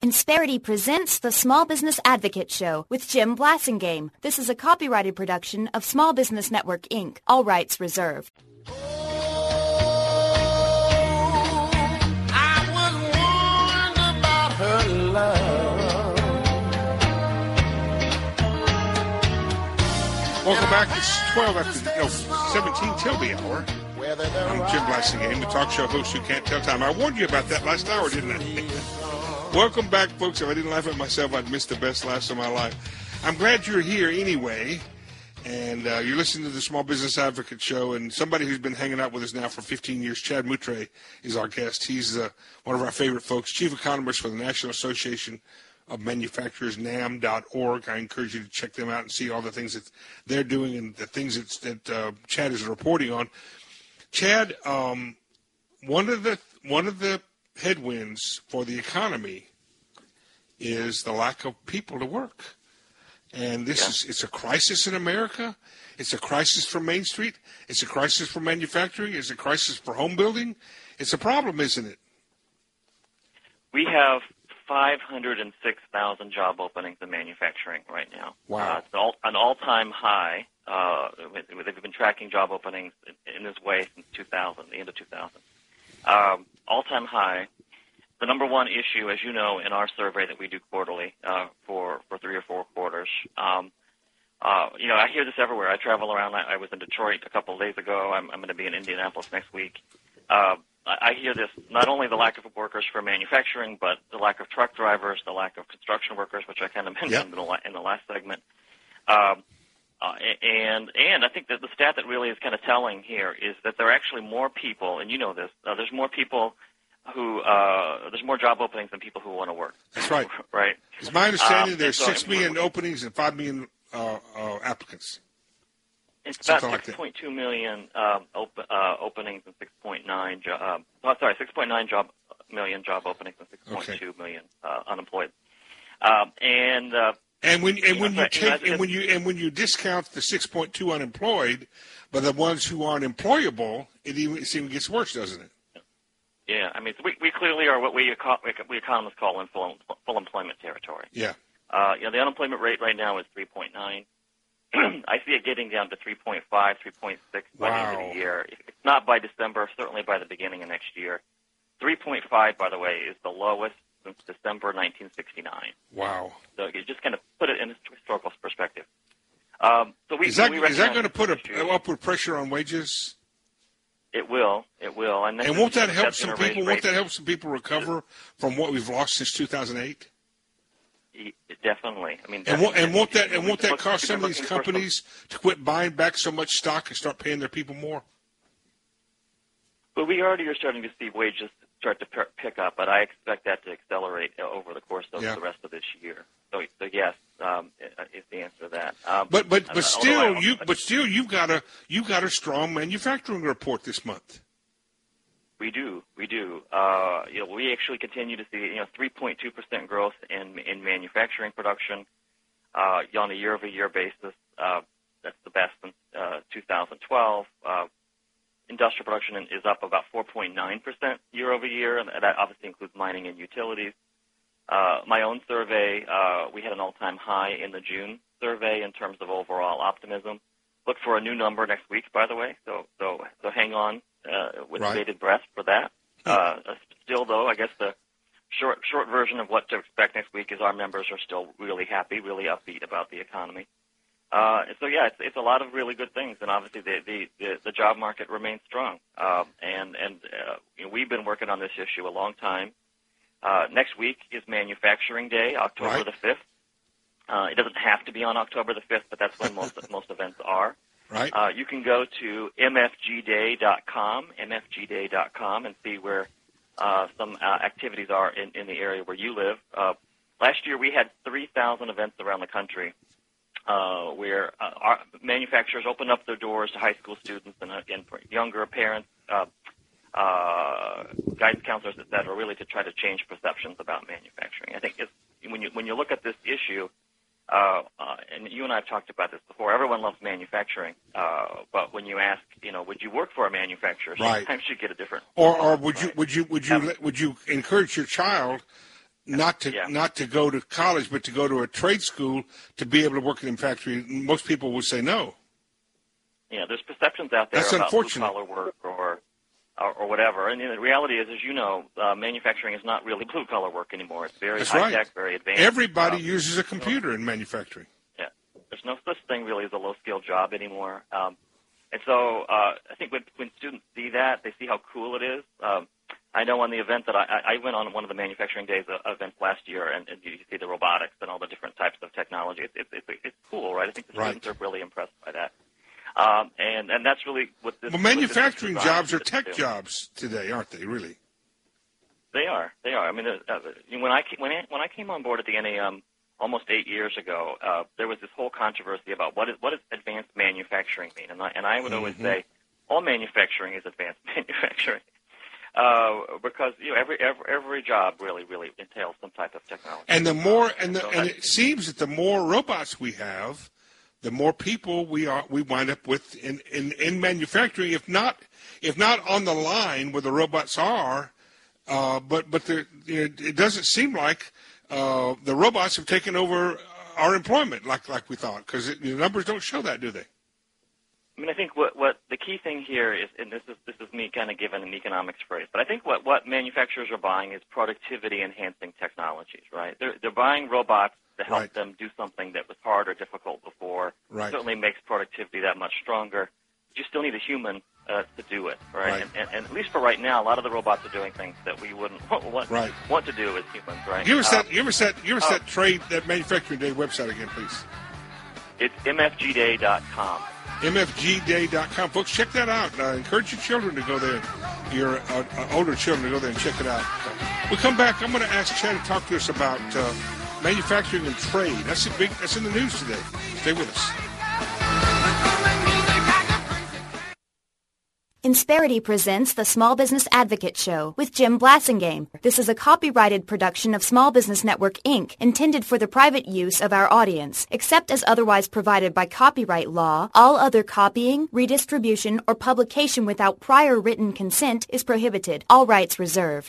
Insperity presents the Small Business Advocate Show with Jim Blasingame. This is a copyrighted production of Small Business Network, Inc. All rights reserved. I was warned about her love. Welcome back. It's 12 after 17 till the hour. I'm Jim Blasingame, the talk show host who can't tell time. I warned you about that last hour, didn't I? Welcome back, folks. If I didn't laugh at myself, I'd miss the best laughs of my life. I'm glad you're here anyway, and you're listening to the Small Business Advocate Show, and somebody who's been hanging out with us now for 15 years, Chad Moutre, is our guest. He's one of our favorite folks, chief economist for the National Association of Manufacturers, NAM.org. I encourage you to check them out and see all the things that they're doing and the things that Chad is reporting on. Chad, one of the headwinds for the economy is the lack of people to work. And it's a crisis in America. It's a crisis for Main Street. It's a crisis for manufacturing. It's a crisis for home building. It's a problem, isn't it? We have 506,000 job openings in manufacturing right now. Wow. It's an all-time high. They've been tracking job openings in this way since 2000, the end of 2000. All-time high. The number one issue, as you know, in our survey that we do quarterly for 3 or 4 quarters, I hear this everywhere. I travel around. I was in Detroit a couple of days ago. I'm going to be in Indianapolis next week. I hear this, not only the lack of workers for manufacturing, but the lack of truck drivers, the lack of construction workers, which I kind of mentioned in the last segment. And I think that the stat that really is kind of telling here is that there are actually more people, and you know this, there's more people there's more job openings than people who want to work. That's right. Right. It's my understanding there's 6 million openings and 5 million applicants. It's about 6.2 million openings and 6.9 million job openings and 6.2 million unemployed. And when you discount the 6.2 unemployed, but the ones who aren't employable, it even gets worse, doesn't it? Yeah, I mean, we clearly are what we economists call in full employment territory. Yeah. The unemployment rate right now is 3.9. I see it getting down to 3.5, 3.6 by the end of the year. If it's not by December, certainly by the beginning of next year. 3.5, by the way, is the lowest since December 1969. Wow. So you just kind of put it in historical perspective. Is that going to put an upward pressure on wages? It will. And won't that help some people? Won't that help some people recover from what we've lost since 2008? Definitely. I mean, and won't that cause some of these companies to quit buying back so much stock and start paying their people more? Well, we already are starting to see wages start to pick up, but I expect that to accelerate over the course of the rest of this year. So yes, is the answer to that. But still, you've got a strong manufacturing report this month. We do. We actually continue to see 3.2% growth in manufacturing production on a year-over-year basis. That's the best since 2012. Industrial production is up about 4.9% year-over-year, and that obviously includes mining and utilities. My own survey, we had an all-time high in the June survey in terms of overall optimism. Look for a new number next week, by the way, so hang on with bated breath for that. Still, though, I guess the short version of what to expect next week is our members are still really happy, really upbeat about the economy. It's a lot of really good things, and obviously the job market remains strong. We've been working on this issue a long time. Next week is Manufacturing Day, October the 5th. It doesn't have to be on October the 5th, but that's when most events are. Right. You can go to mfgday.com, and see where some activities are in the area where you live. Last year we had 3,000 events around the country where our manufacturers opened up their doors to high school students and for younger parents, guidance counselors, et cetera, really to try to change perceptions about manufacturing. I think when you look at this issue, and you and I have talked about this before, everyone loves manufacturing, but when you ask, would you work for a manufacturer, sometimes you get a different. Or would you encourage your child not to go to college, but to go to a trade school to be able to work in a factory. Most people would say no. Yeah, there's perceptions out there That's about unfortunate. blue-collar work or whatever. And the reality is, as you know, manufacturing is not really blue-collar work anymore. It's very high-tech, very advanced. Everybody uses a computer in manufacturing. Yeah, there's no such thing really as a low-skilled job anymore. And so I think when students see that, they see how cool it is. I know on the event that I went on one of the manufacturing days events last year, and you see the robotics and all the different types of technology. It's cool, right? I think the students are really impressed by that. And that's really what this. Well, manufacturing jobs are tech jobs today, aren't they? Really? They are. I mean, when I came on board at the NAM almost 8 years ago, there was this whole controversy about what does advanced manufacturing mean, and I would always say all manufacturing is advanced manufacturing. Because every job really entails some type of technology. And the more and it seems that the more robots we have, the more people we wind up with in manufacturing. If not on the line where the robots are, but it doesn't seem like the robots have taken over our employment like we thought, because the numbers don't show that, do they? I mean, I think what the key thing here is, and this is me kind of giving an economics phrase, but I think what manufacturers are buying is productivity-enhancing technologies, right? They're buying robots to help them do something that was hard or difficult before. It certainly makes productivity that much stronger. But you still need a human to do it, right? And at least for right now, a lot of the robots are doing things that we wouldn't want to do as humans, right? Give us that trade, that manufacturing day website again, please. It's mfgday.com. mfgday.com. Folks, check that out. Encourage your children to go there, your older children to go there and check it out. We come back, I'm going to ask Chad to talk to us about manufacturing and trade. That's in the news today. Stay with us. Insperity presents the Small Business Advocate Show with Jim Blasingame. This is a copyrighted production of Small Business Network, Inc., intended for the private use of our audience. Except as otherwise provided by copyright law, all other copying, redistribution, or publication without prior written consent is prohibited. All rights reserved.